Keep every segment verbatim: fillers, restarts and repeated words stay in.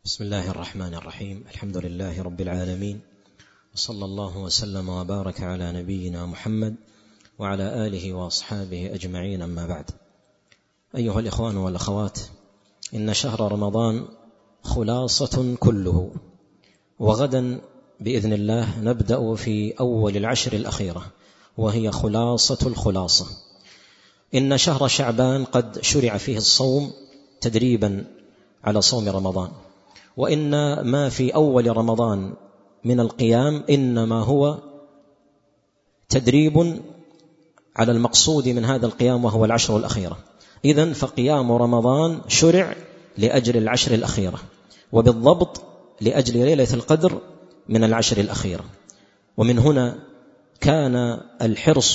بسم الله الرحمن الرحيم. الحمد لله رب العالمين، وصلى الله وسلم وبارك على نبينا محمد وعلى آله وأصحابه أجمعين، أما بعد. أيها الإخوان والأخوات، إن شهر رمضان خلاصة كله، وغدا بإذن الله نبدأ في أول العشر الأخيرة، وهي خلاصة الخلاصة. إن شهر شعبان قد شرع فيه الصوم تدريبا على صوم رمضان، وإن ما في أول رمضان من القيام إنما هو تدريب على المقصود من هذا القيام، وهو العشر الأخيرة. إذن فقيام رمضان شرع لأجل العشر الأخيرة، وبالضبط لأجل ليلة القدر من العشر الأخيرة. ومن هنا كان الحرص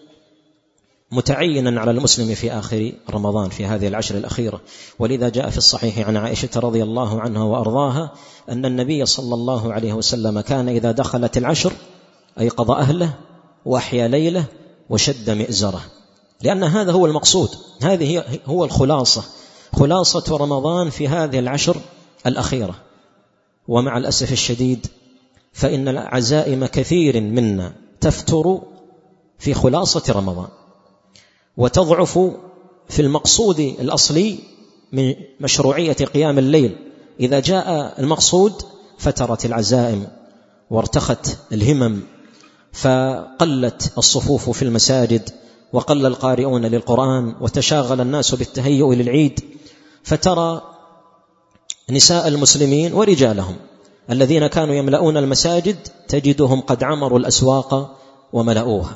متعينا على المسلم في آخر رمضان في هذه العشر الأخيرة. ولذا جاء في الصحيح عن عائشة رضي الله عنها وأرضاها أن النبي صلى الله عليه وسلم كان إذا دخلت العشر أيقظ أهله وأحيا ليله وشد مئزره، لأن هذا هو المقصود، هذه هو الخلاصة، خلاصة رمضان في هذه العشر الأخيرة. ومع الأسف الشديد فإن العزائم كثير منا تفتر في خلاصة رمضان، وتضعف في المقصود الأصلي من مشروعية قيام الليل. إذا جاء المقصود فترت العزائم وارتخت الهمم، فقلت الصفوف في المساجد، وقل القارئون للقرآن، وتشاغل الناس بالتهيؤ للعيد. فترى نساء المسلمين ورجالهم الذين كانوا يملؤون المساجد تجدهم قد عمروا الأسواق وملؤوها.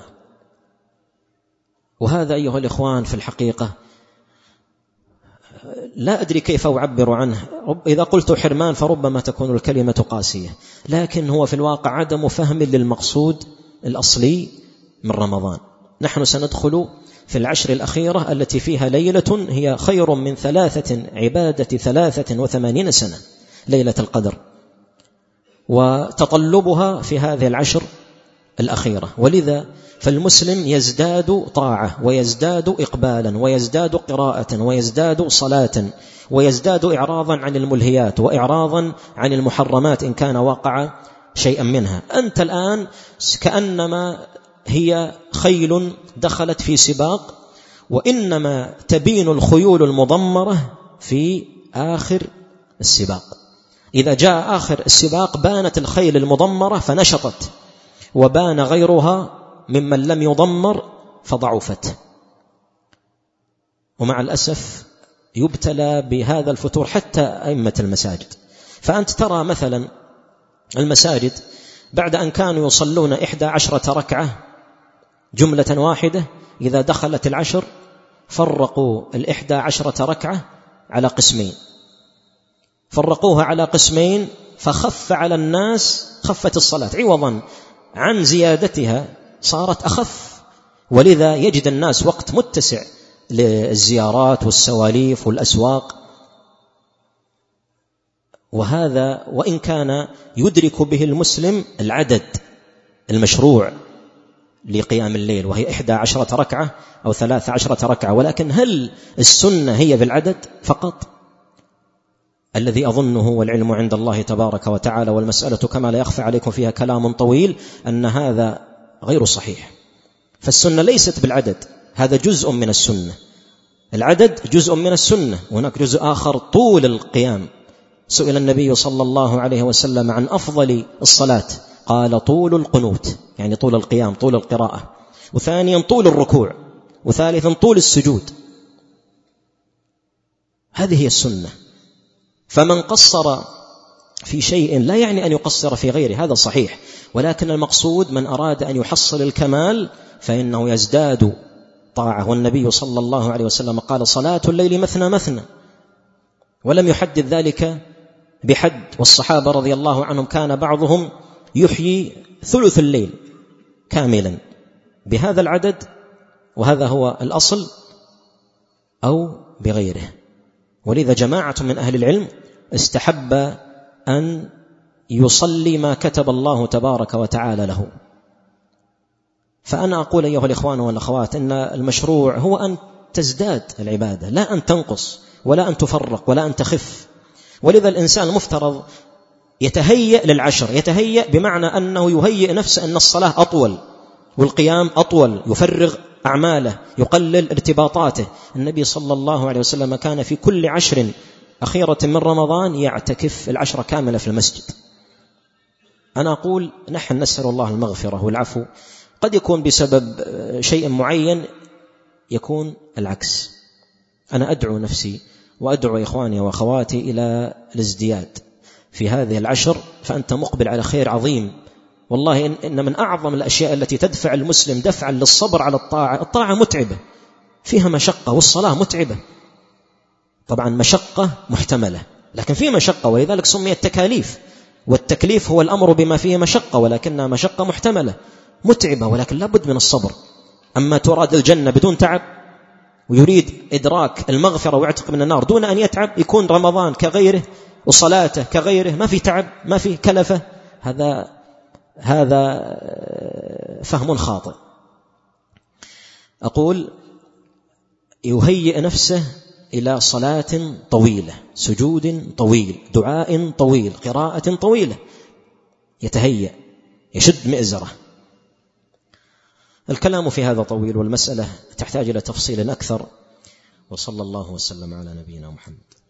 وهذا أيها الإخوان في الحقيقة لا أدري كيف أعبر عنه. إذا قلت حرمان فربما تكون الكلمة قاسية، لكن هو في الواقع عدم فهم للمقصود الأصلي من رمضان. نحن سندخل في العشر الأخيرة التي فيها ليلة هي خير من ثلاثة عبادة ثلاثة وثمانين سنة، ليلة القدر، وتطلبها في هذه العشر الأخيرة. ولذا فالمسلم يزداد طاعة، ويزداد إقبالا، ويزداد قراءة، ويزداد صلاة، ويزداد إعراضا عن الملهيات، وإعراضا عن المحرمات إن كان واقع شيئا منها. أنت الآن كأنما هي خيل دخلت في سباق، وإنما تبين الخيول المضمرة في آخر السباق. إذا جاء آخر السباق بانت الخيل المضمرة فنشطت، وبان غيرها ممن لم يضمر فضعفت. ومع الأسف يبتلى بهذا الفتور حتى أئمة المساجد. فأنت ترى مثلا المساجد بعد أن كانوا يصلون إحدى عشرة ركعة جملة واحدة، إذا دخلت العشر فرقوا الإحدى عشرة ركعة على قسمين، فرقوها على قسمين، فخف على الناس، خفت الصلاة عوضا عن زيادتها صارت أخف. ولذا يجد الناس وقت متسع للزيارات والسواليف والأسواق. وهذا وإن كان يدرك به المسلم العدد المشروع لقيام الليل، وهي إحدى عشرة ركعة أو ثلاث عشرة ركعة، ولكن هل السنة هي بالعدد فقط؟ الذي أظنه والعلم عند الله تبارك وتعالى، والمسألة كما لا يخفى عليكم فيها كلام طويل، أن هذا غير صحيح. فالسنة ليست بالعدد، هذا جزء من السنة، العدد جزء من السنة، وهناك جزء آخر طول القيام. سئل النبي صلى الله عليه وسلم عن أفضل الصلاة، قال طول القنوت، يعني طول القيام، طول القراءة، وثانيا طول الركوع، وثالثا طول السجود. هذه هي السنة. فمن قصر في شيء لا يعني أن يقصر في غيره، هذا صحيح، ولكن المقصود من أراد أن يحصل الكمال فإنه يزداد طاعة. والنبي صلى الله عليه وسلم قال صلاة الليل مثنى مثنى، ولم يحدد ذلك بحد. والصحابة رضي الله عنهم كان بعضهم يحيي ثلث الليل كاملا بهذا العدد، وهذا هو الأصل، أو بغيره. ولذا جماعة من أهل العلم استحب أن يصلي ما كتب الله تبارك وتعالى له. فأنا أقول أيها الإخوان والأخوات إن المشروع هو أن تزداد العبادة، لا أن تنقص، ولا أن تفرق، ولا أن تخف. ولذا الإنسان مفترض يتهيأ للعشر، يتهيأ بمعنى أنه يهيئ نفسه أن الصلاة أطول والقيام أطول، يفرغ أعماله، يقلل ارتباطاته. النبي صلى الله عليه وسلم كان في كل عشر أخيرة من رمضان يعتكف العشرة كاملة في المسجد. أنا أقول نحن نسأل الله المغفرة والعفو، قد يكون بسبب شيء معين يكون العكس. أنا أدعو نفسي وأدعو إخواني وأخواتي إلى الازدياد في هذه العشر، فأنت مقبل على خير عظيم. والله إن من أعظم الأشياء التي تدفع المسلم دفعا للصبر على الطاعة. الطاعة متعبة، فيها مشقة، والصلاة متعبة. طبعا مشقة محتملة، لكن فيه مشقة، ولذلك سميت تكاليف، والتكليف هو الأمر بما فيه مشقة، ولكنها مشقة محتملة متعبة، ولكن لابد من الصبر. أما تراد الجنة بدون تعب، ويريد إدراك المغفرة ويعتق من النار دون أن يتعب، يكون رمضان كغيره وصلاته كغيره، ما في تعب، ما في كلفة. هذا هذا فهم خاطئ. أقول يهيئ نفسه إلى صلاة طويلة، سجود طويل، دعاء طويل، قراءة طويلة، يتهيأ، يشد مئزرة. الكلام في هذا طويل، والمسألة تحتاج إلى تفصيل أكثر. وصلى الله وسلم على نبينا محمد.